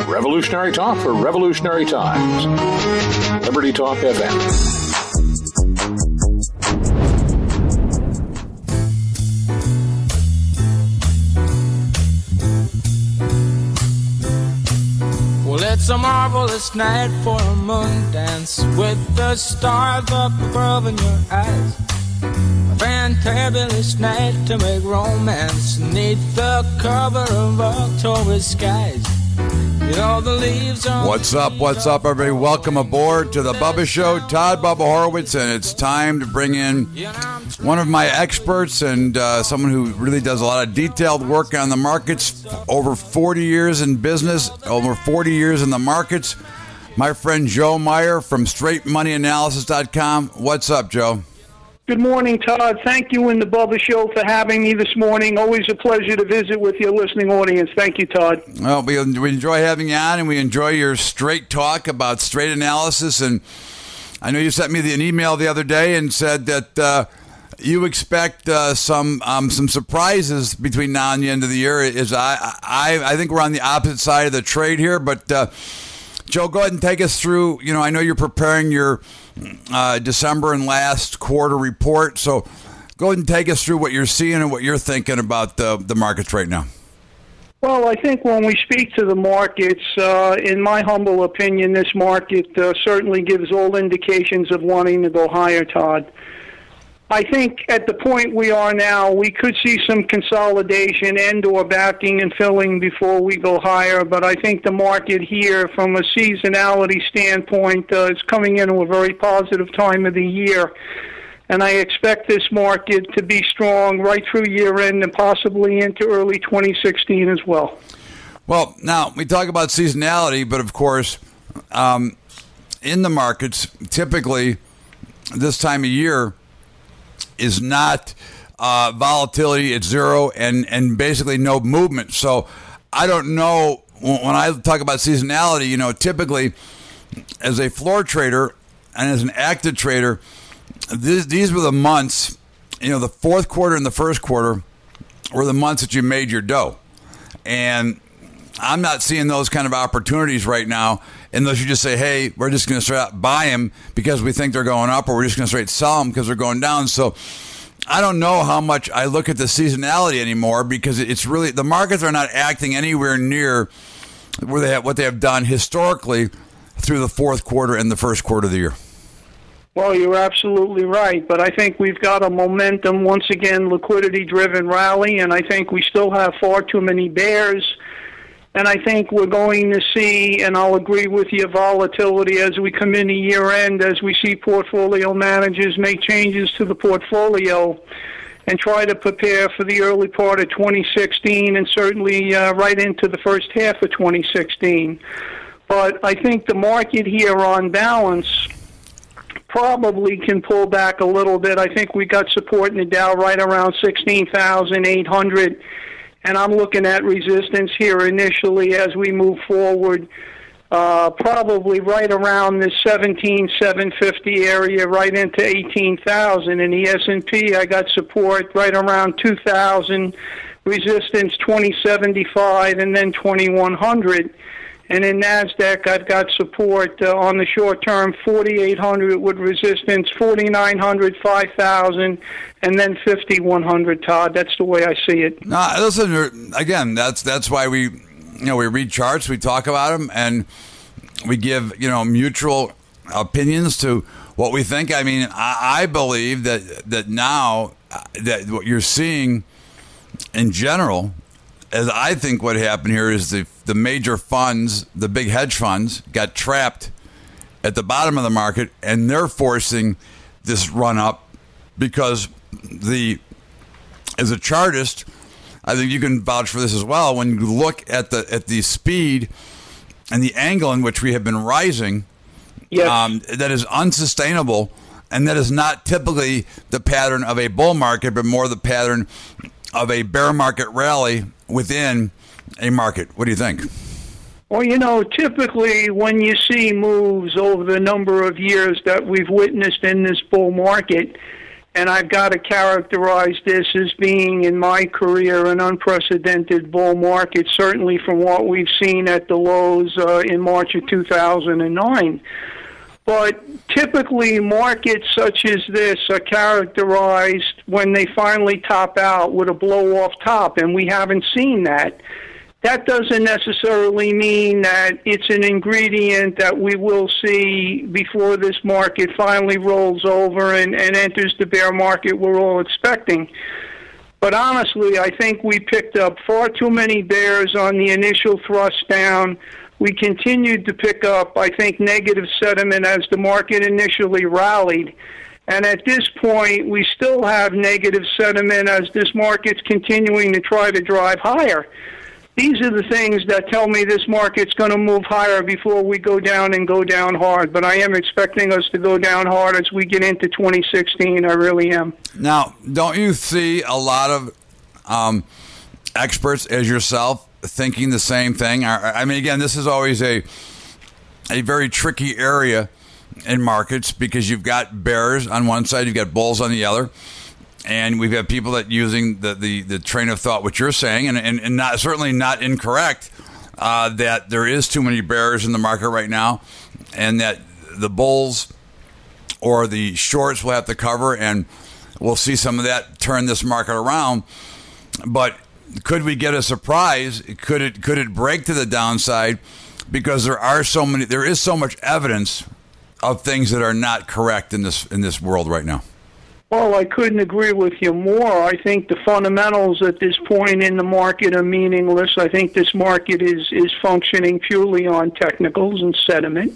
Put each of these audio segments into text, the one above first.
Revolutionary talk for revolutionary times. Liberty Talk FM. Well, it's a marvelous night for a moon dance with the stars up above in your eyes. A fantabulous night to make romance neath the cover of October skies. You know, the leaves are... What's up, everybody? Welcome aboard to the Bubba Show. Todd Bubba Horowitz, and it's time to bring in one of my experts and someone who really does a lot of detailed work on the markets. Over 40 years in business, over 40 years in the markets. My friend Joe Meyer from StraightMoneyAnalysis.com. What's up, Joe? Good morning, Todd. Thank you and the Bubba Show for having me this morning. Always a pleasure to visit with your listening audience. Thank you, Todd. Well, we enjoy having you on, and we enjoy your straight talk about straight analysis. And I know you sent me an email the other day and said that you expect some surprises between now and the end of the year. I think we're on the opposite side of the trade here, but Joe, go ahead and take us through. You know, I know you're preparing your December and last quarter report, so go ahead and take us through what you're seeing and what you're thinking about the markets right now. Well, I think when we speak to the markets, in my humble opinion, this market certainly gives all indications of wanting to go higher, Todd. I think at the point we are now, we could see some consolidation and or backing and filling before we go higher. But I think the market here, from a seasonality standpoint, is coming into a very positive time of the year. And I expect this market to be strong right through year-end and possibly into early 2016 as well. Well, now, we talk about seasonality, but of course, in the markets, typically this time of year, is not volatility, it's zero, and basically no movement. So I don't know, when I talk about seasonality, you know, typically as a floor trader and as an active trader, these were the months, you know, the fourth quarter and the first quarter were the months that you made your dough. And I'm not seeing those kind of opportunities right now unless you just say, hey, we're just going to straight out buy them because we think they're going up, or we're just going to straight sell them because they're going down. So I don't know how much I look at the seasonality anymore, because it's really, the markets are not acting anywhere near where they have, what they have done historically through the fourth quarter and the first quarter of the year. Well, you're absolutely right, but I think we've got a momentum, once again, liquidity-driven rally, and I think we still have far too many bears. And I think we're going to see, and I'll agree with you, volatility as we come into year-end, as we see portfolio managers make changes to the portfolio and try to prepare for the early part of 2016 and certainly right into the first half of 2016. But I think the market here on balance probably can pull back a little bit. I think we got support in the Dow right around 16,800. And I'm looking at resistance here initially as we move forward, probably right around the 17,750 area, right into 18,000. In the S&P, I got support right around 2,000, resistance 2075, and then 2100. And in NASDAQ, I've got support on the short term, 4,800 with resistance, 4,900, 5,000, and then 5,100, Todd. That's the way I see it. Listen, again, that's why we read charts, we talk about them, and we give, mutual opinions to what we think. I mean, I believe that now that what you're seeing in general, as I think what happened here is the major funds, the big hedge funds, got trapped at the bottom of the market, and they're forcing this run up because as a chartist, I think you can vouch for this as well. When you look at the speed and the angle in which we have been rising, yes, that is unsustainable, and that is not typically the pattern of a bull market, but more the pattern of a bear market rally within a market. What do you think? Well, typically when you see moves over the number of years that we've witnessed in this bull market, And I've got to characterize this as being, in my career, an unprecedented bull market, certainly from what we've seen at the lows in March of 2009. But typically, markets such as this are characterized when they finally top out with a blow-off top, and we haven't seen that. That doesn't necessarily mean that it's an ingredient that we will see before this market finally rolls over and enters the bear market we're all expecting. But honestly, I think we picked up far too many bears on the initial thrust down. We continued to pick up, I think, negative sentiment as the market initially rallied. And at this point, we still have negative sentiment as this market's continuing to try to drive higher. These are the things that tell me this market's going to move higher before we go down and go down hard. But I am expecting us to go down hard as we get into 2016. I really am. Now, don't you see a lot of experts as yourself thinking the same thing? I mean, again, this is always a very tricky area in markets because you've got bears on one side, you've got bulls on the other. And we've got people that using the train of thought, what you're saying, and not certainly not incorrect, that there is too many bears in the market right now, and that the bulls or the shorts will have to cover, and we'll see some of that turn this market around. But could we get a surprise? Could it break to the downside? Because there is so much evidence of things that are not correct in this world right now. Well, I couldn't agree with you more. I think the fundamentals at this point in the market are meaningless. I think this market is functioning purely on technicals and sentiment.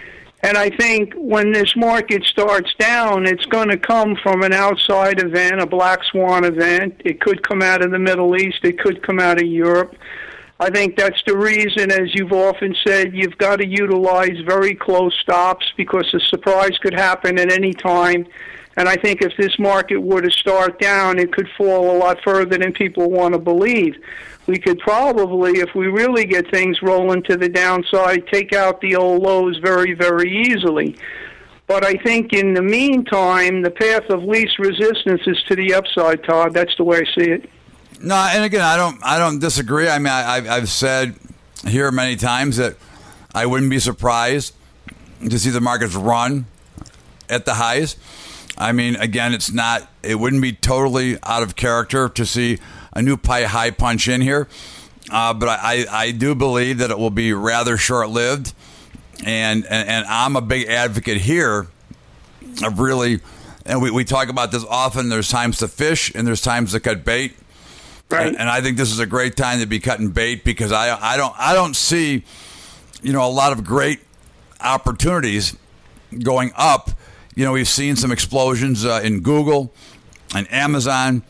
And I think when this market starts down, it's going to come from an outside event, a black swan event. It could come out of the Middle East. It could come out of Europe. I think that's the reason, as you've often said, you've got to utilize very close stops because a surprise could happen at any time. And I think if this market were to start down, it could fall a lot further than people want to believe. We could probably, if we really get things rolling to the downside, take out the old lows very, very easily. But I think in the meantime, the path of least resistance is to the upside, Todd. That's the way I see it. No, and again, I don't disagree. I mean, I've said here many times that I wouldn't be surprised to see the markets run at the highs. I mean, again, it wouldn't be totally out of character to see a new high punch in here. But I do believe that it will be rather short-lived. And I'm a big advocate here of really, and we talk about this often, there's times to fish and there's times to cut bait. Right. And I think this is a great time to be cutting bait because I don't see, a lot of great opportunities going up. We've seen some explosions in Google and Amazon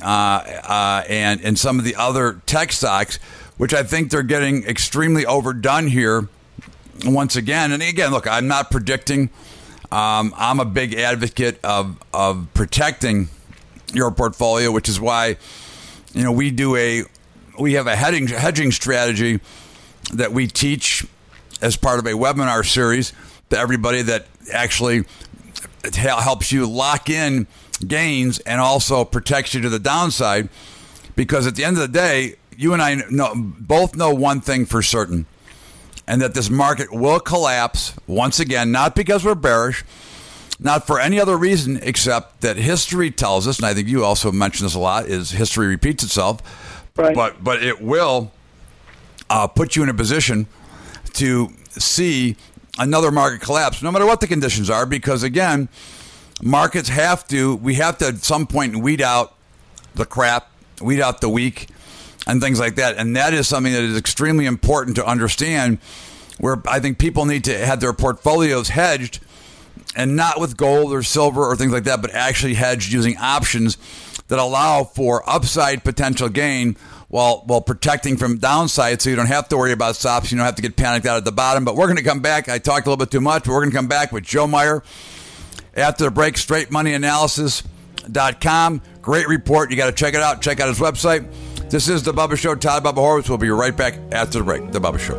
and some of the other tech stocks, which I think they're getting extremely overdone here once again. And again, look, I'm not predicting. I'm a big advocate of protecting your portfolio, which is why we have a hedging strategy that we teach as part of a webinar series to everybody that actually helps you lock in gains and also protects you to the downside, because at the end of the day, you and I both know one thing for certain, and that this market will collapse once again, not because we're bearish, not for any other reason except that history tells us, and I think you also mentioned this a lot, is history repeats itself, right. But it will put you in a position to see another market collapse, no matter what the conditions are, because again, markets we have to at some point weed out the crap, weed out the weak, and things like that. And that is something that is extremely important to understand, where I think people need to have their portfolios hedged, and not with gold or silver or things like that, but actually hedged using options that allow for upside potential gain while protecting from downside, so you don't have to worry about stops. You don't have to get panicked out at the bottom. But we're going to come back. I talked a little bit too much, but we're going to come back with Joe Meyer after the break. StraightMoneyAnalysis.com. Great report. You got to check it out. Check out his website. This is The Bubba Show. Todd Bubba Horowitz. We'll be right back after the break. The Bubba Show.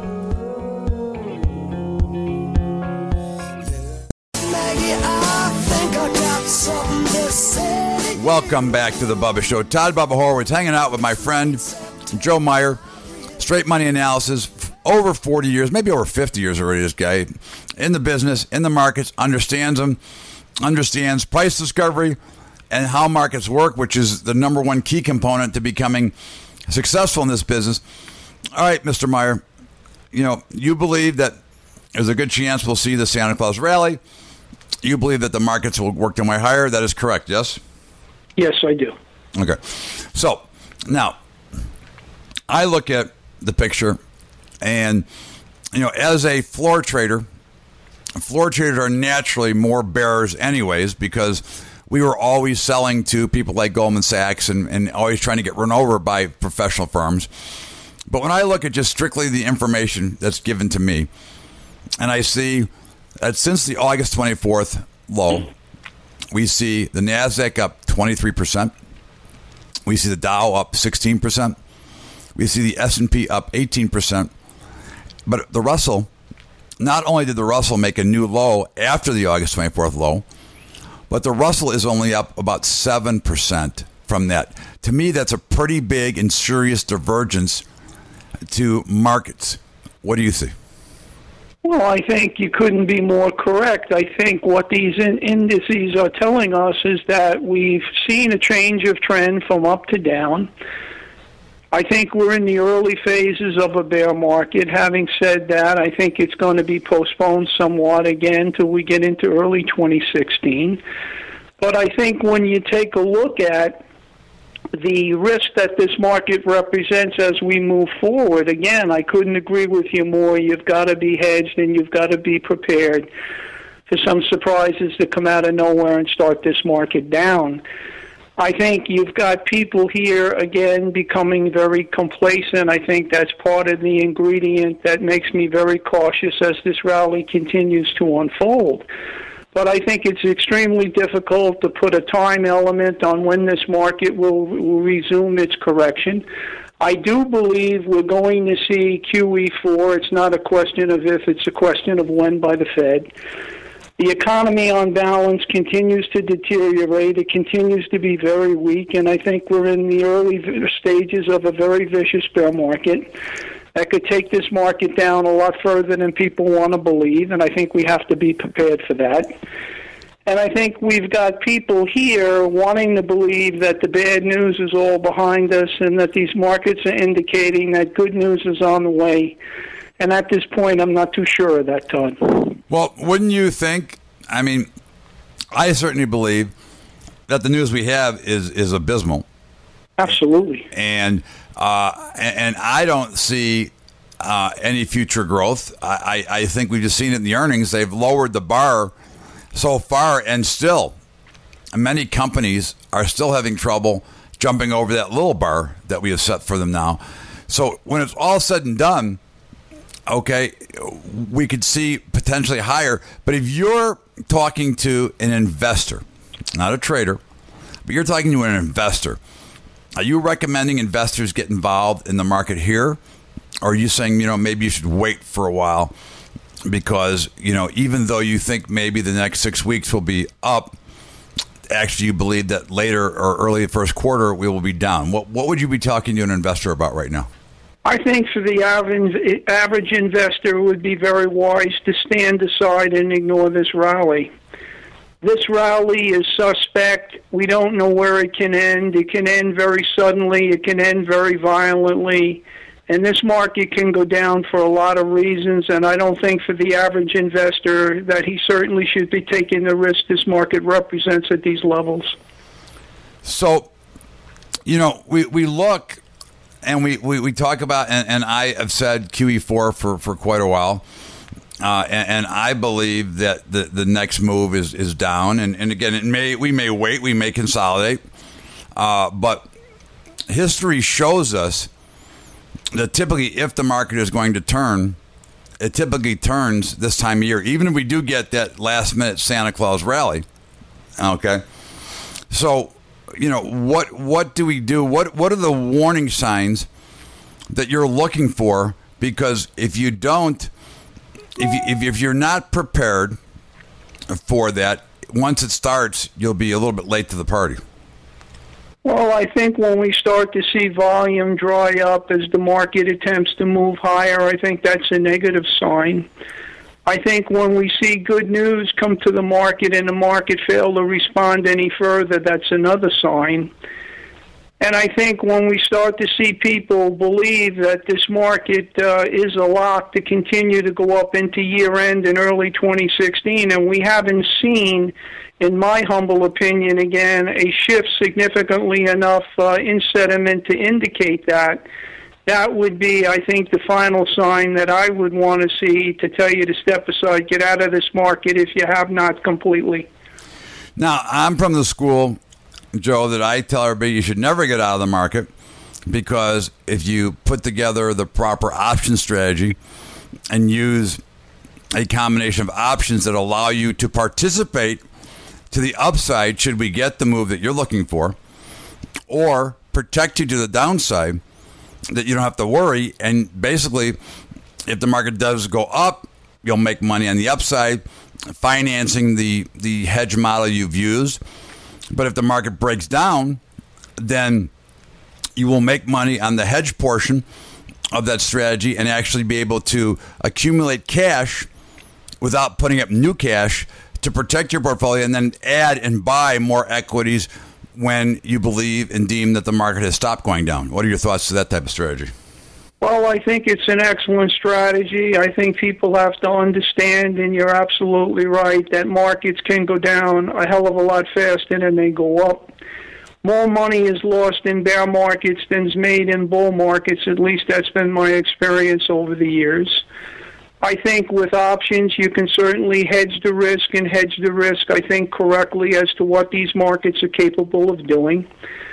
Maggie, I think I got something to say. Welcome back to the Bubba Show. Todd Bubba Horowitz hanging out with my friend Joe Meyer. Straight money analysis, over 40 years, maybe over 50 years already, this guy. In the business, in the markets, understands them, understands price discovery and how markets work, which is the number one key component to becoming successful in this business. All right, Mr. Meyer, you believe that there's a good chance we'll see the Santa Claus rally. You believe that the markets will work their way higher. That is correct, yes? Yes, I do. Okay. So, now, I look at the picture, and, as a floor traders are naturally more bearers anyways, because we were always selling to people like Goldman Sachs and always trying to get run over by professional firms. But when I look at just strictly the information that's given to me, and I see that since the August 24th low, we see the NASDAQ up 23%. We see the Dow up 16%. We see the S&P up 18%. But the Russell, not only did the Russell make a new low after the August 24th low, but the Russell is only up about 7% from that. To me, that's a pretty big and serious divergence to markets. What do you see? Well, I think you couldn't be more correct. I think what these indices are telling us is that we've seen a change of trend from up to down. I think we're in the early phases of a bear market. Having said that, I think it's going to be postponed somewhat again till we get into early 2016. But I think when you take a look at the risk that this market represents as we move forward, again, I couldn't agree with you more. You've got to be hedged and you've got to be prepared for some surprises to come out of nowhere and start this market down. I think you've got people here, again, becoming very complacent. I think that's part of the ingredient that makes me very cautious as this rally continues to unfold. But I think it's extremely difficult to put a time element on when this market will resume its correction. I do believe we're going to see QE4. It's not a question of if, it's a question of when by the Fed. The economy on balance continues to deteriorate. It continues to be very weak, and I think we're in the early stages of a very vicious bear market that could take this market down a lot further than people want to believe, and I think we have to be prepared for that. And I think we've got people here wanting to believe that the bad news is all behind us and that these markets are indicating that good news is on the way. And at this point, I'm not too sure of that, Todd. Well, wouldn't you think, I certainly believe that the news we have is abysmal. Absolutely. And I don't see any future growth. I think we've just seen it in the earnings. They've lowered the bar so far, and still many companies are still having trouble jumping over that little bar that we have set for them now. So when it's all said and done, okay, we could see potentially higher. But if you're talking to an investor, not a trader, but you're talking to an investor, are you recommending investors get involved in the market here? Or are you saying, maybe you should wait for a while because, even though you think maybe the next 6 weeks will be up, actually you believe that later or early first quarter we will be down? What would you be talking to an investor about right now? I think for the average investor, it would be very wise to stand aside and ignore this rally. This rally is suspect. We don't know where it can end. It can end very suddenly. It can end very violently. And this market can go down for a lot of reasons, and I don't think for the average investor that he certainly should be taking the risk this market represents at these levels. So, we look and we talk about, and I have said QE4 for quite a while. And I believe that the next move is down. And again, we may wait, we may consolidate. But history shows us that typically if the market is going to turn, it typically turns this time of year, even if we do get that last-minute Santa Claus rally. Okay? So, what do we do? What are the warning signs that you're looking for? Because if you don't, if you're not prepared for that, once it starts, you'll be a little bit late to the party. Well, I think when we start to see volume dry up as the market attempts to move higher, I think that's a negative sign. I think when we see good news come to the market and the market fail to respond any further, that's another sign. And I think when we start to see people believe that this market is a lock to continue to go up into year-end in early 2016, and we haven't seen, in my humble opinion, again, a shift significantly enough in sentiment to indicate that, that would be, I think, the final sign that I would want to see to tell you to step aside, get out of this market if you have not completely. Now, I'm from the school, Joe, that I tell everybody you should never get out of the market, because if you put together the proper option strategy and use a combination of options that allow you to participate to the upside should we get the move that you're looking for, or protect you to the downside, that you don't have to worry. And basically, if the market does go up, you'll make money on the upside, financing the hedge model you've used. But if the market breaks down, then you will make money on the hedge portion of that strategy and actually be able to accumulate cash without putting up new cash to protect your portfolio, and then add and buy more equities when you believe and deem that the market has stopped going down. What are your thoughts to that type of strategy? Well, I think it's an excellent strategy. I think people have to understand, and you're absolutely right, that markets can go down a hell of a lot faster than they go up. More money is lost in bear markets than is made in bull markets. At least that's been my experience over the years. I think with options, you can certainly hedge the risk, and hedge the risk, I think, correctly as to what these markets are capable of doing.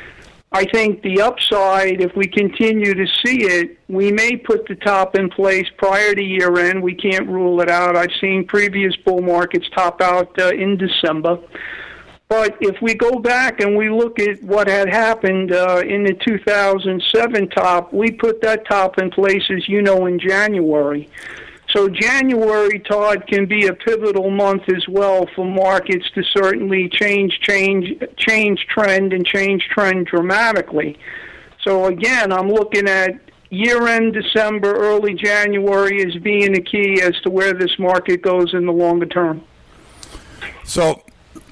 I think the upside, if we continue to see it, we may put the top in place prior to year-end. We can't rule it out. I've seen previous bull markets top out in December. But if we go back and we look at what had happened in the 2007 top, we put that top in place, as you know, in January. So January, Todd, can be a pivotal month as well for markets to certainly change trend and change trend dramatically. So again, I'm looking at year-end December, early January as being the key as to where this market goes in the longer term. So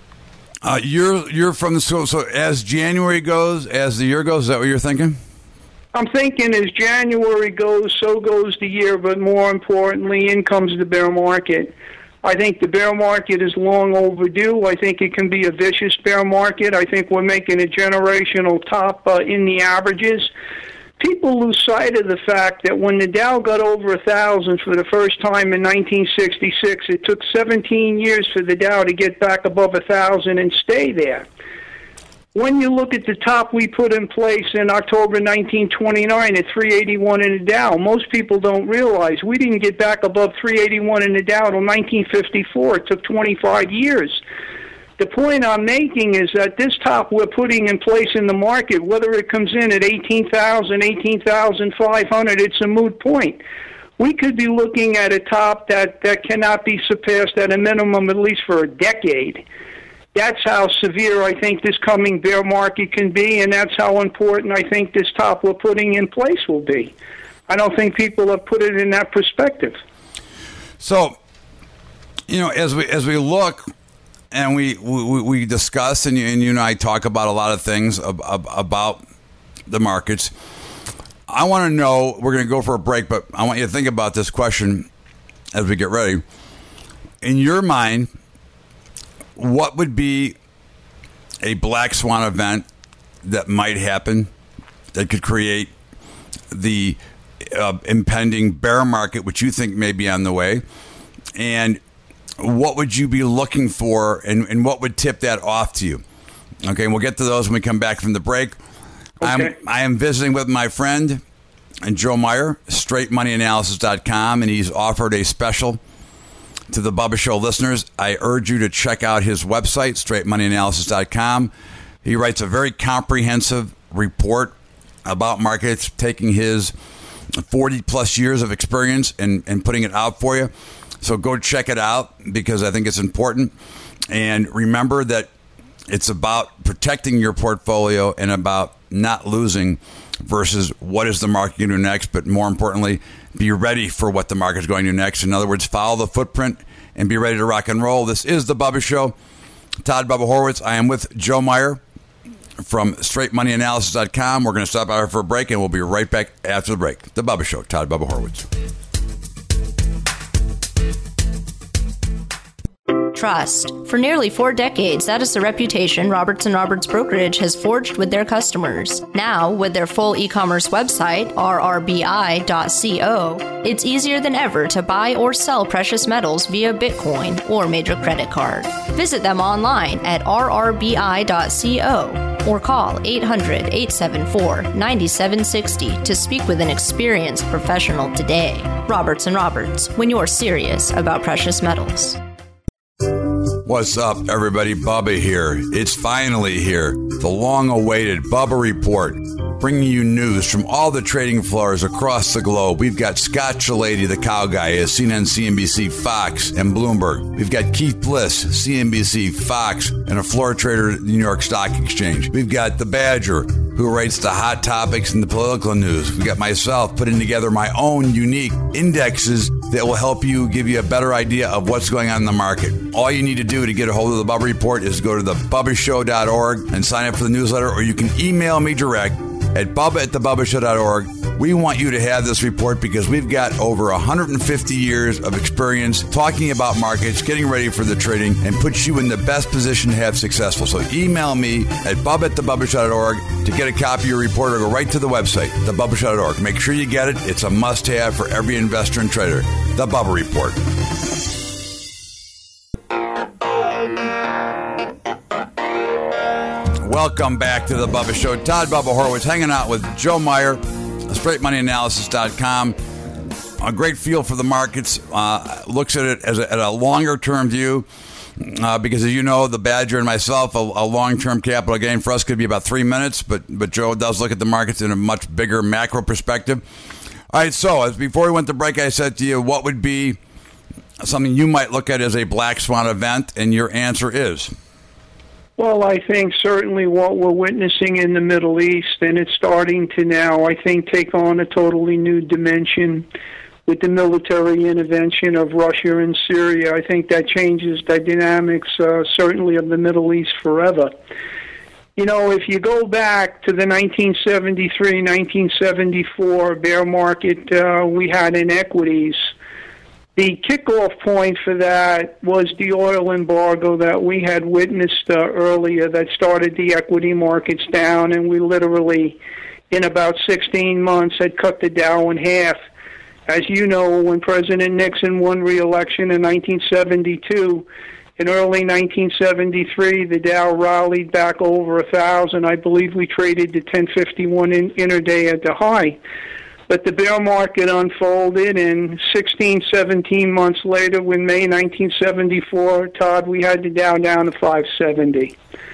you're from the school. So as January goes, as the year goes, is that what you're thinking? I'm thinking as January goes, so goes the year, but more importantly, in comes the bear market. I think the bear market is long overdue. I think it can be a vicious bear market. I think we're making a generational top in the averages. People lose sight of the fact that when the Dow got over 1,000 for the first time in 1966, it took 17 years for the Dow to get back above 1,000 and stay there. When you look at the top we put in place in October 1929 at 381 in the Dow, most people don't realize we didn't get back above 381 in the Dow until 1954. It took 25 years. The point I'm making is that this top we're putting in place in the market, whether it comes in at 18,000, 18,500, it's a moot point. We could be looking at a top that cannot be surpassed at a minimum, at least for a decade. That's how severe I think this coming bear market can be, and that's how important I think this top we're putting in place will be. I don't think people have put it in that perspective. So, you know, as we look and we discuss, and you and I talk about a lot of things about the markets, I want to know, we're going to go for a break, but I want you to think about this question as we get ready. In your mind, what would be a black swan event that might happen that could create the impending bear market, which you think may be on the way? And what would you be looking for, and what would tip that off to you? Okay, we'll get to those when we come back from the break. Okay. I am visiting with my friend Joe Meyer, StraightMoneyAnalysis.com, and he's offered a special to the Bubba Show listeners. I urge you to check out his website, StraightMoneyAnalysis.com. He writes a very comprehensive report about markets, taking his 40-plus years of experience and putting it out for you. So go check it out, because I think it's important. And remember that It's about protecting your portfolio and about not losing versus what is the market going to do next, but more importantly, be ready for what the market is going to do next. In other words, follow the footprint and be ready to rock and roll. This is The Bubba Show. Todd Bubba Horwitz. I am with Joe Meyer from StraightMoneyAnalysis.com. We're going to stop out for a break, and we'll be right back after the break. The Bubba Show. Todd Bubba Horwitz. Trust. For nearly 4 decades, that is the reputation Roberts & Roberts Brokerage has forged with their customers. Now, with their full e-commerce website, rrbi.co, it's easier than ever to buy or sell precious metals via Bitcoin or major credit card. Visit them online at rrbi.co or call 800-874-9760 to speak with an experienced professional today. Roberts & Roberts, when you're serious about precious metals. What's up, everybody? Bubba here. It's finally here. The long-awaited Bubba Report, bringing you news from all the trading floors across the globe. We've got Scott Chilady, the cow guy, at CNN, CNBC, Fox, and Bloomberg. We've got Keith Bliss, CNBC, Fox, and a floor trader at the New York Stock Exchange. We've got the Badger, who writes the hot topics and the political news. We've got myself putting together my own unique indexes that will help you, give you a better idea of what's going on in the market. All you need to do to get a hold of the Bubba Report is go to thebubbashow.org and sign up for the newsletter, or you can email me direct at bubba@thebubbashow.org. We want you to have this report because we've got over 150 years of experience talking about markets, getting ready for the trading, and puts you in the best position to have successful. So email me at bubba@thebubbashow.org to get a copy of your report, or go right to the website, thebubbashow.org. Make sure you get it. It's a must-have for every investor and trader. The Bubba Report. Welcome back to the Bubba Show. Todd Bubba Horwitz hanging out with Joe Meyer, StraightMoneyAnalysis.com. A great feel for the markets. Looks at it as at a longer-term view because, as you know, the Badger and myself, a long-term capital gain for us could be about 3 minutes, but Joe does look at the markets in a much bigger macro perspective. All right, so before we went to break, I said to you, what would be something you might look at as a black swan event, and your answer is? Well, I think certainly what we're witnessing in the Middle East, and it's starting to now, I think, take on a totally new dimension with the military intervention of Russia and Syria. I think that changes the dynamics, certainly, of the Middle East forever. You know, if you go back to the 1973, 1974 bear market we had in equities, the kickoff point for that was the oil embargo that we had witnessed earlier that started the equity markets down, and we literally, in about 16 months, had cut the Dow in half. As you know, when President Nixon won re-election in 1972, in early 1973, the Dow rallied back over 1,000. I believe we traded to 1051 intraday at the high. But the bear market unfolded, and 16, 17 months later, in May 1974, Todd, we had the Dow down to 570.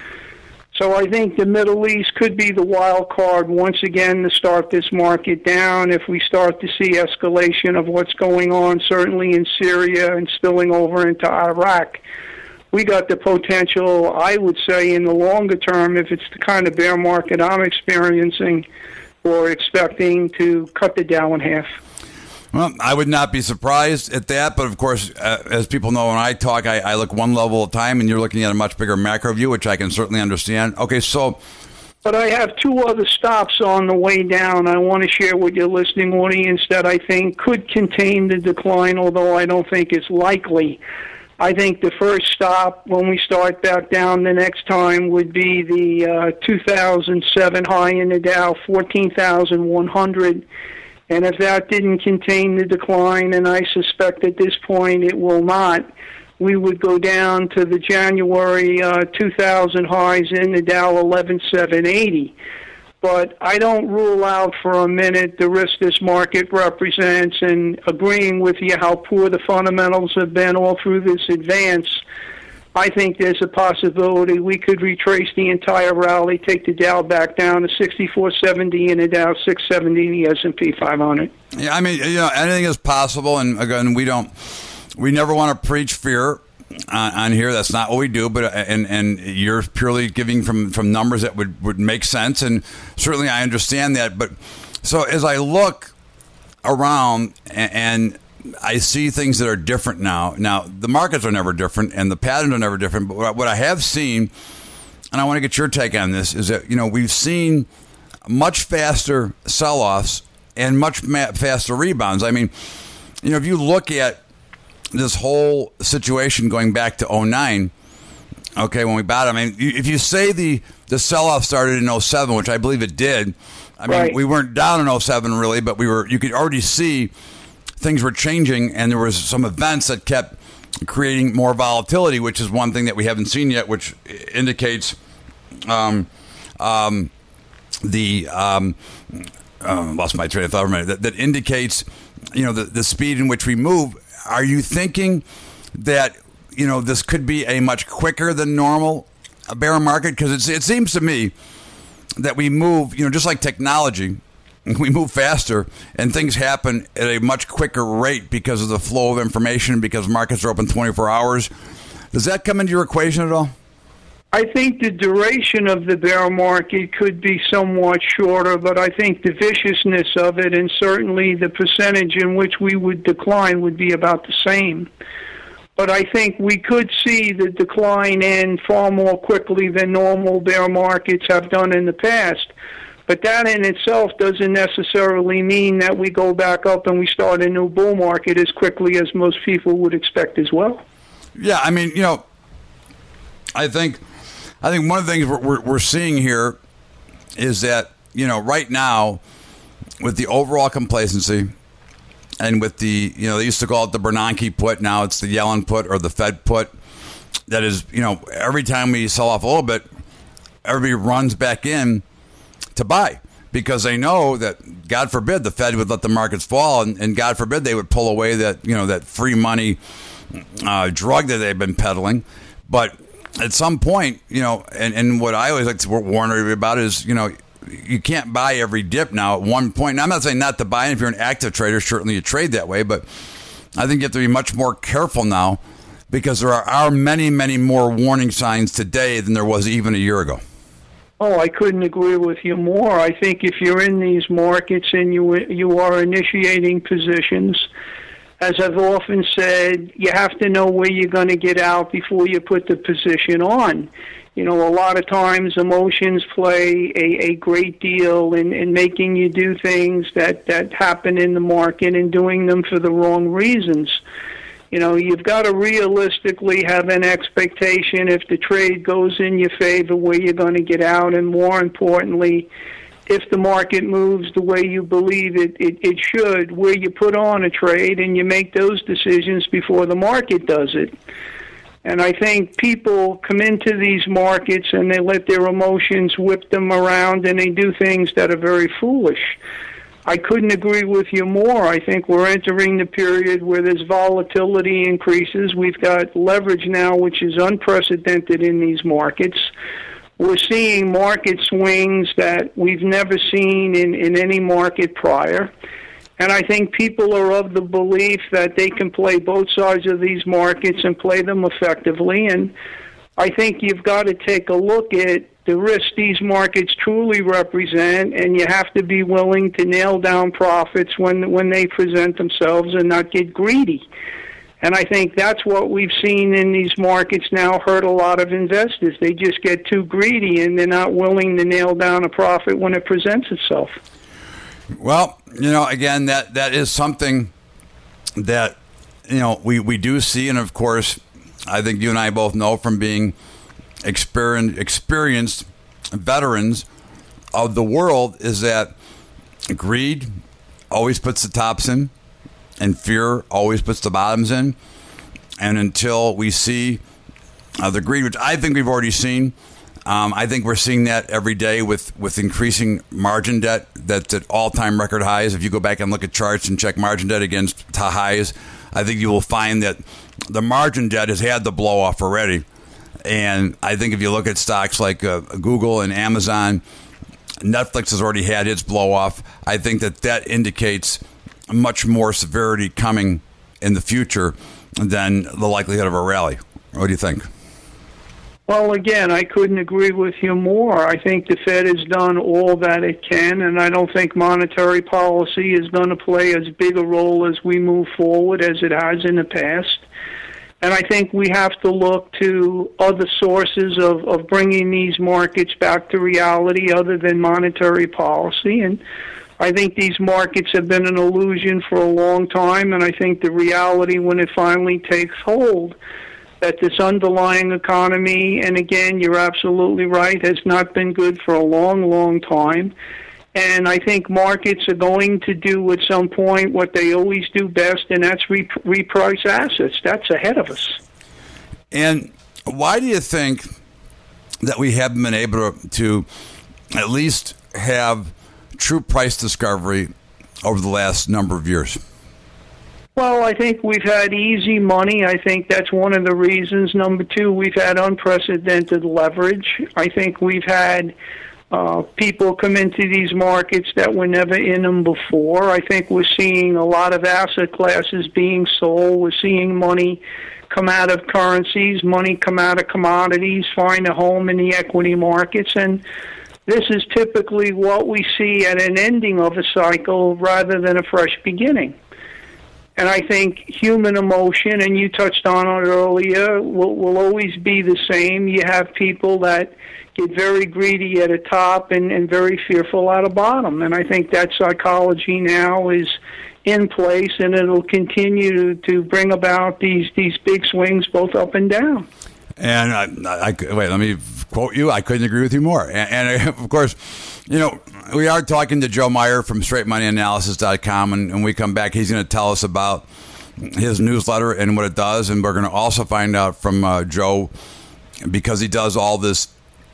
So I think the Middle East could be the wild card once again to start this market down if we start to see escalation of what's going on, certainly in Syria and spilling over into Iraq. We got the potential, I would say, in the longer term, if it's the kind of bear market I'm experiencing, or expecting to cut the Dow in half. Well, I would not be surprised at that, but of course, as people know, when I talk, I look one level at a time, and you're looking at a much bigger macro view, which I can certainly understand. Okay, so... But I have two other stops on the way down I want to share with your listening audience that I think could contain the decline, although I don't think it's likely. I think the first stop, when we start back down the next time, would be the 2007 high in the Dow, 14,100. And if that didn't contain the decline, and I suspect at this point it will not, we would go down to the January 2000 highs in the Dow, 11,780. But I don't rule out for a minute the risk this market represents, and agreeing with you how poor the fundamentals have been all through this advance. I think there's a possibility we could retrace the entire rally, take the Dow back down to 6470 and the Dow 670 in the S&P 500. Yeah, I mean, you know, anything is possible, and again, we never want to preach fear. on here. That's not what we do, but and you're purely giving from numbers that would make sense, and certainly I understand that. But so as I look around and I see things that are different now. Now, the markets are never different and the patterns are never different. But what I have seen, and I want to get your take on this, is that, we've seen much faster sell-offs and much faster rebounds. I mean, if you look at this whole situation going back to 2009, okay, when we bought it, I mean, if you say the sell-off started in 2007, which I believe it did, I mean, we weren't down in 2007 really, but you could already see things were changing, and there was some events that kept creating more volatility, which is one thing that we haven't seen yet, which indicates lost my train of thought for a minute. That indicates, the speed in which we move. Are you thinking that, this could be a much quicker than normal bear market? Because it seems to me that we move, just like technology, we move faster and things happen at a much quicker rate because of the flow of information, because markets are open 24 hours. Does that come into your equation at all? I think the duration of the bear market could be somewhat shorter, but I think the viciousness of it and certainly the percentage in which we would decline would be about the same. But I think we could see the decline end far more quickly than normal bear markets have done in the past. But that in itself doesn't necessarily mean that we go back up and we start a new bull market as quickly as most people would expect as well. Yeah, I mean, I think one of the things we're seeing here is that, right now, with the overall complacency and with the, they used to call it the Bernanke put, now it's the Yellen put or the Fed put, that is, every time we sell off a little bit, everybody runs back in to buy, because they know that, God forbid, the Fed would let the markets fall, and God forbid they would pull away that, that free money drug that they've been peddling. But at some point, and what I always like to warn everybody about is, you can't buy every dip now at one point. And I'm not saying not to buy, if you're an active trader, certainly you trade that way, but I think you have to be much more careful now, because there are many, many more warning signs today than there was even a year ago. Oh, I couldn't agree with you more. I think if you're in these markets and you are initiating positions, as I've often said, you have to know where you're going to get out before you put the position on. A lot of times emotions play a great deal in making you do things that happen in the market and doing them for the wrong reasons. You've got to realistically have an expectation if the trade goes in your favor where you're going to get out, and more importantly, if the market moves the way you believe it should, where you put on a trade and you make those decisions before the market does it. And I think people come into these markets and they let their emotions whip them around, and they do things that are very foolish. I couldn't agree with you more. I think we're entering the period where there's volatility increases. We've got leverage now, which is unprecedented in these markets. We're seeing market swings that we've never seen in any market prior. And I think people are of the belief that they can play both sides of these markets and play them effectively. And I think you've got to take a look at the risk these markets truly represent, and you have to be willing to nail down profits when they present themselves and not get greedy. And I think that's what we've seen in these markets now hurt a lot of investors. They just get too greedy, and they're not willing to nail down a profit when it presents itself. Well, again, that is something that, we do see. And, of course, I think you and I both know from being experienced veterans of the world is that greed always puts the tops in and fear always puts the bottoms in. And until we see the greed, which I think we've already seen, I think we're seeing that every day with increasing margin debt that's at all-time record highs. If you go back and look at charts and check margin debt against highs, I think you will find that the margin debt has had the blow-off already. And I think if you look at stocks like Google and Amazon, Netflix has already had its blow-off. I think that indicates much more severity coming in the future than the likelihood of a rally. What do you think? Well, again, I couldn't agree with you more. I think the Fed has done all that it can, and I don't think monetary policy is going to play as big a role as we move forward as it has in the past. And I think we have to look to other sources of bringing these markets back to reality other than monetary policy. And I think these markets have been an illusion for a long time, and I think the reality, when it finally takes hold, that this underlying economy, and again, you're absolutely right, has not been good for a long, long time. And I think markets are going to do at some point what they always do best, and that's reprice assets. That's ahead of us. And why do you think that we haven't been able to at least have true price discovery over the last number of years? Well, I think we've had easy money. I think that's one of the reasons. Number two, we've had unprecedented leverage. I think we've had people come into these markets that were never in them before. I think we're seeing a lot of asset classes being sold. We're seeing money come out of currencies, money come out of commodities, find a home in the equity markets, and this is typically what we see at an ending of a cycle rather than a fresh beginning. And I think human emotion, and you touched on it earlier, will always be the same. You have people that get very greedy at the top and very fearful at the bottom. And I think that psychology now is in place, and it'll continue to bring about these big swings both up and down. And wait, let me quote you. I couldn't agree with you more. And of course, you know, we are talking to Joe Meyer from StraightMoneyAnalysis.com, and when we come back, he's going to tell us about his newsletter and what it does. And we're going to also find out from Joe, because he does all this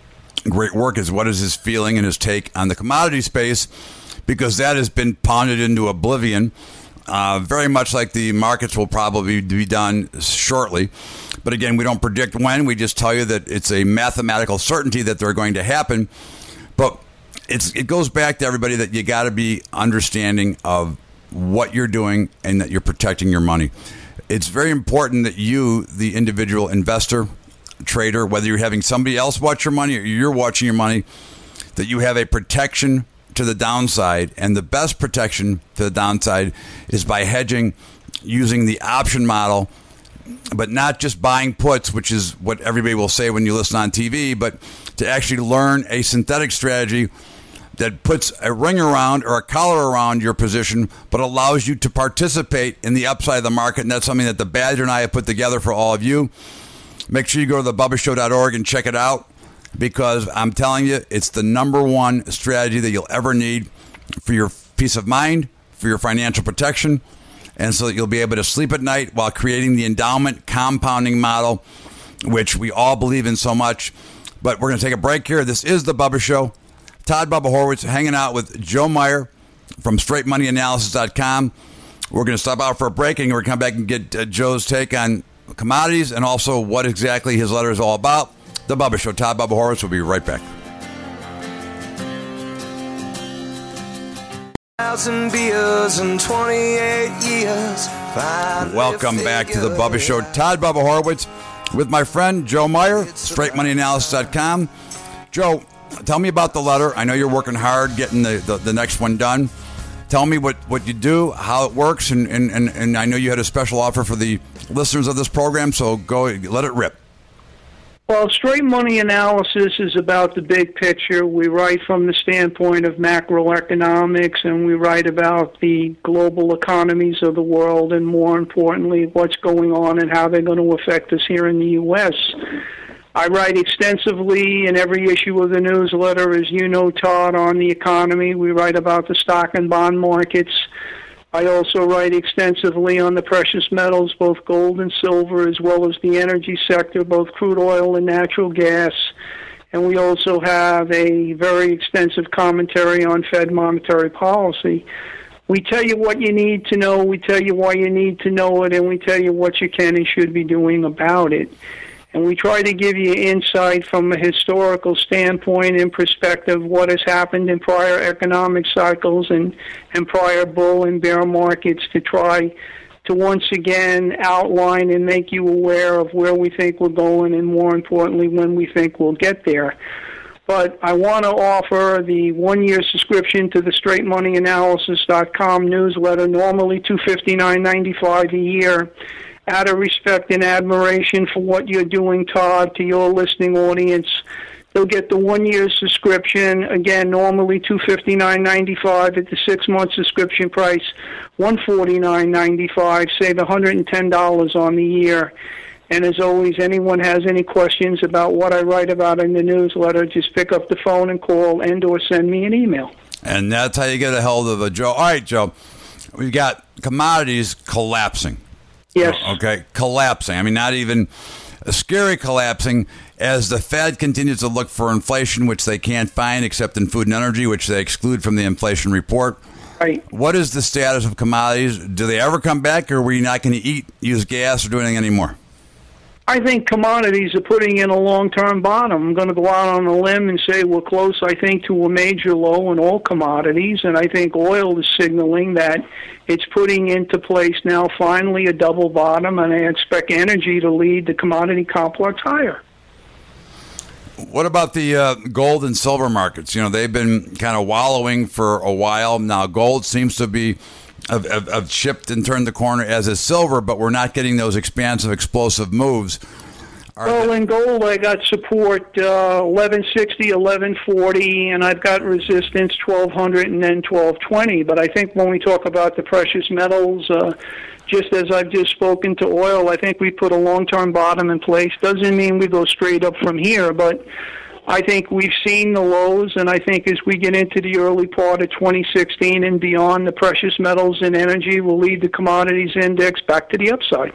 great work, is what is his feeling and his take on the commodity space, because that has been pounded into oblivion, very much like the markets will probably be done shortly. But again, we don't predict when. We just tell you that it's a mathematical certainty that they're going to happen. But it goes back to everybody that you got to be understanding of what you're doing and that you're protecting your money. It's very important that you, the individual investor, trader, whether you're having somebody else watch your money or you're watching your money, that you have a protection to the downside. And the best protection to the downside is by hedging using the option model, but not just buying puts, which is what everybody will say when you listen on TV, but to actually learn a synthetic strategy that puts a ring around or a collar around your position, but allows you to participate in the upside of the market. And that's something that the Badger and I have put together for all of you. Make sure you go to thebubbashow.org and check it out, because I'm telling you, it's the number one strategy that you'll ever need for your peace of mind, for your financial protection, and so that you'll be able to sleep at night while creating the endowment compounding model, which we all believe in so much. But we're going to take a break here. This is The Bubba Show. Todd Bubba Horwitz hanging out with Joe Meyer from StraightMoneyAnalysis.com. We're going to stop out for a break, and we're going to come back and get Joe's take on commodities and also what exactly his letter is all about. The Bubba Show. Todd Bubba Horwitz will be right back. 1,000 beers and 28 years. Welcome back to The Bubba Show. Todd Bubba Horwitz with my friend Joe Meyer, StraightMoneyAnalysis.com. Joe, tell me about the letter. I know you're working hard getting the next one done. Tell me what you do, how it works, and I know you had a special offer for the listeners of this program, so go let it rip. Well, Straight Money Analysis is about the big picture. We write from the standpoint of macroeconomics, and we write about the global economies of the world, and more importantly, what's going on and how they're going to affect us here in the U.S. I write extensively in every issue of the newsletter, as you know, Todd, on the economy. We write about the stock and bond markets. I also write extensively on the precious metals, both gold and silver, as well as the energy sector, both crude oil and natural gas. And we also have a very extensive commentary on Fed monetary policy. We tell you what you need to know, we tell you why you need to know it, and we tell you what you can and should be doing about it. And we try to give you insight from a historical standpoint and perspective what has happened in prior economic cycles and prior bull and bear markets to try to once again outline and make you aware of where we think we're going and, more importantly, when we think we'll get there. But I want to offer the one-year subscription to the StraightMoneyAnalysis.com newsletter, normally $259.95 a year, out of respect and admiration for what you're doing, Todd, to your listening audience. They'll get the one-year subscription, again, normally $259.95 at the 6-month subscription price, $149.95, save $110 on the year. And as always, anyone has any questions about what I write about in the newsletter, just pick up the phone and call and or send me an email. And that's how you get a hold of a Joe. All right, Joe, we've got commodities collapsing. Yes. Okay, collapsing. I mean, not even a scary collapsing, as the Fed continues to look for inflation, which they can't find except in food and energy, which they exclude from the inflation report. Right. What is the status of commodities? Do they ever come back, or are we not going to use gas, or do anything anymore? I think commodities are putting in a long-term bottom. I'm going to go out on a limb and say we're close, I think, to a major low in all commodities, and I think oil is signaling that it's putting into place now finally a double bottom, and I expect energy to lead the commodity complex higher. What about the gold and silver markets? You know, they've been kind of wallowing for a while. Now gold seems to be have shipped and turned the corner, as is silver, but we're not getting those expansive, explosive moves. Well, in gold, I got support 1160, 1140, and I've got resistance 1200 and then 1220. But I think when we talk about the precious metals, just as I've just spoken to oil, I think we put a long-term bottom in place. Doesn't mean we go straight up from here, but I think we've seen the lows, and I think as we get into the early part of 2016 and beyond, the precious metals and energy will lead the commodities index back to the upside.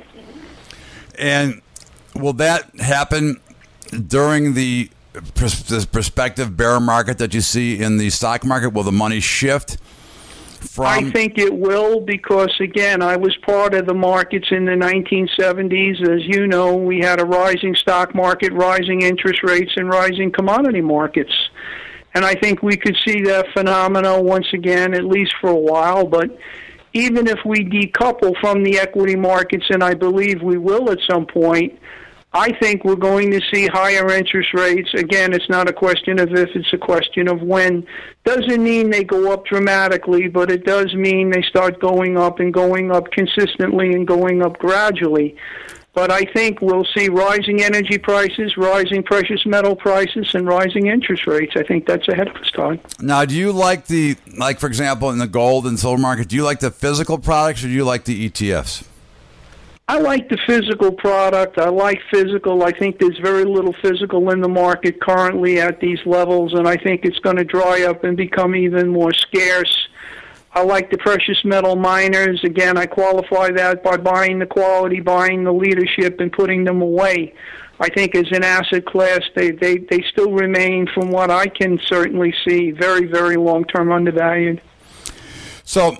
And will that happen during the prospective bear market that you see in the stock market? Will the money shift from? I think it will, because, again, I was part of the markets in the 1970s. As you know, we had a rising stock market, rising interest rates, and rising commodity markets. And I think we could see that phenomena once again, at least for a while. But even if we decouple from the equity markets, and I believe we will at some point, I think we're going to see higher interest rates. Again, it's not a question of if, it's a question of when. Doesn't mean they go up dramatically, but it does mean they start going up and going up consistently and going up gradually. But I think we'll see rising energy prices, rising precious metal prices, and rising interest rates. I think that's ahead of us, Todd. Now, do you like for example, in the gold and silver market, do you like the physical products or do you like the ETFs? I like the physical product. I like physical. I think there's very little physical in the market currently at these levels, and I think it's going to dry up and become even more scarce. I like the precious metal miners. Again, I qualify that by buying the quality, buying the leadership, and putting them away. I think as an asset class, they still remain, from what I can certainly see, very, very long-term undervalued. So,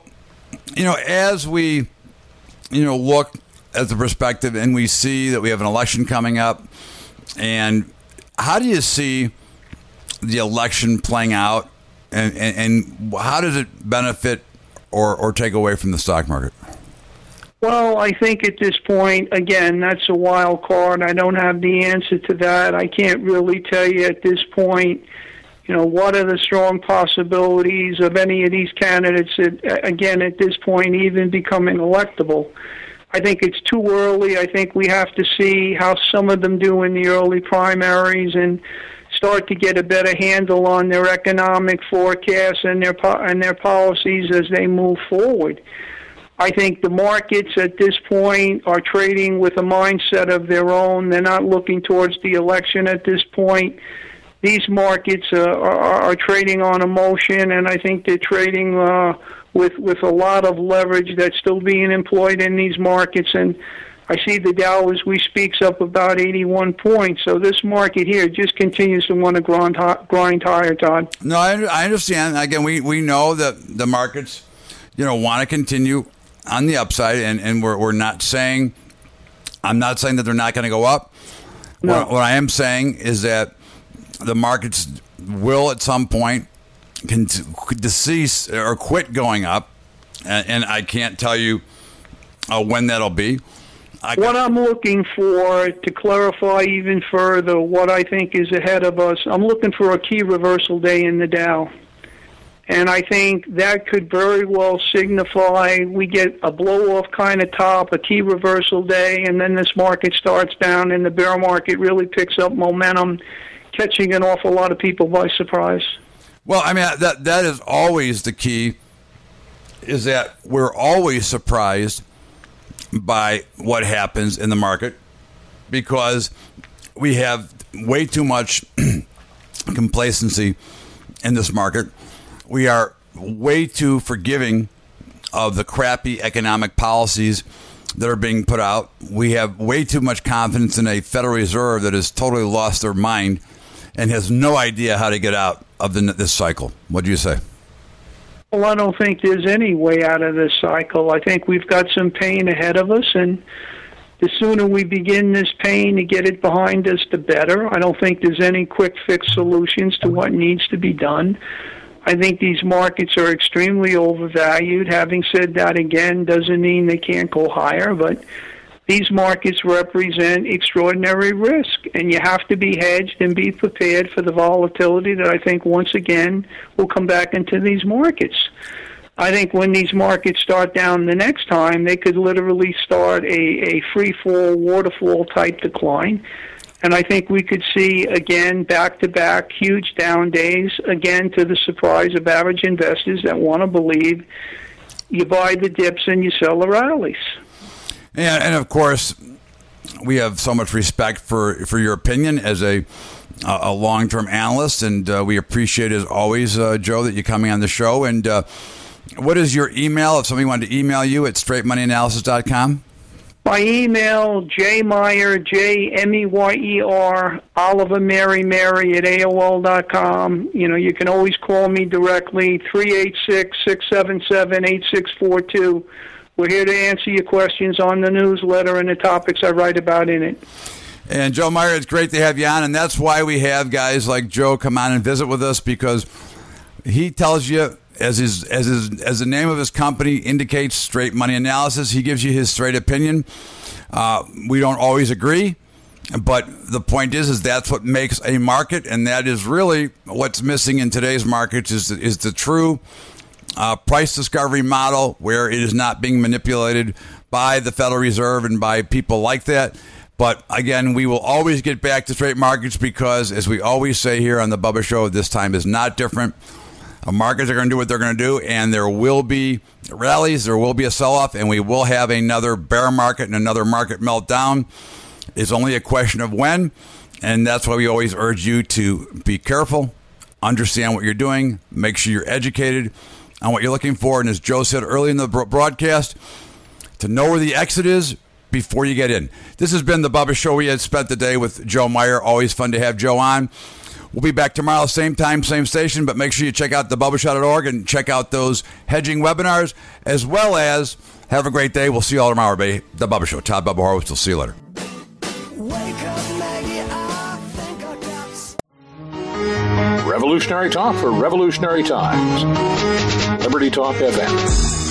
as we, look at the perspective, and we see that we have an election coming up, and how do you see the election playing out, and how does it benefit or take away from the stock market? Well, I think at this point, again, that's a wild card. I don't have the answer to that. I can't really tell you at this point, what are the strong possibilities of any of these candidates, again, at this point, even becoming electable. I think it's too early. I think we have to see how some of them do in the early primaries and start to get a better handle on their economic forecasts and their policies as they move forward. I think the markets at this point are trading with a mindset of their own. They're not looking towards the election at this point. These markets are trading on emotion, and I think they're trading with a lot of leverage that's still being employed in these markets. And I see the Dow as we speak up about 81 points. So this market here just continues to want to grind higher, Todd. No, I understand. Again, we know that the markets, want to continue on the upside, and we're not saying, I'm not saying that they're not going to go up. No. What I am saying is that the markets will at some point cease or quit going up, and I can't tell you when that'll be. What I'm looking for, to clarify even further what I think is ahead of us, I'm looking for a key reversal day in the Dow. And I think that could very well signify we get a blow-off kind of top, a key reversal day, and then this market starts down and the bear market really picks up momentum, catching an awful lot of people by surprise. Well, I mean, that is always the key, is that we're always surprised by what happens in the market because we have way too much complacency in this market. We are way too forgiving of the crappy economic policies that are being put out. We have way too much confidence in a Federal Reserve that has totally lost their mind and has no idea how to get out of this cycle. What do you say? Well, I don't think there's any way out of this cycle. I think we've got some pain ahead of us, and the sooner we begin this pain to get it behind us, the better. I don't think there's any quick fix solutions to what needs to be done. I think these markets are extremely overvalued. Having said that, again, doesn't mean they can't go higher, but these markets represent extraordinary risk, and you have to be hedged and be prepared for the volatility that I think once again will come back into these markets. I think when these markets start down the next time, they could literally start a free-fall, waterfall-type decline. And I think we could see, again, back-to-back huge down days, again, to the surprise of average investors that want to believe you buy the dips and you sell the rallies. And of course, we have so much respect for your opinion as a long-term analyst, and we appreciate, as always, Joe, that you're coming on the show. And what is your email if somebody wanted to email you at straightmoneyanalysis.com? My email, jmeyer, Jmeyer, Oliver Mary at AOL.com. You know, you can always call me directly, 386-677-8642. We're here to answer your questions on the newsletter and the topics I write about in it. And Joe Meyer, it's great to have you on, and that's why we have guys like Joe come on and visit with us, because he tells you, as the name of his company indicates, Straight Money Analysis, he gives you his straight opinion. We don't always agree, but the point is that's what makes a market, and that is really what's missing in today's markets is the true price discovery model, where it is not being manipulated by the Federal Reserve and by people like that. But again, we will always get back to straight markets because, as we always say here on the Bubba Show, this time is not different. Markets are going to do what they're going to do, and there will be rallies, there will be a sell-off, and we will have another bear market and another market meltdown. It's only a question of when, and that's why we always urge you to be careful, understand what you're doing, make sure you're educated on what you're looking for, and as Joe said early in the broadcast, to know where the exit is before you get in. This has been the Bubba Show. We had spent the day with Joe Meyer. Always fun to have Joe on. We'll be back tomorrow, same time, same station, but make sure you check out thebubbashow.org and check out those hedging webinars, as well as have a great day. We'll see you all tomorrow, everybody. The Bubba Show. Todd Bubba Horowitz. We'll see you later. Revolutionary talk for revolutionary times. Liberty Talk FM.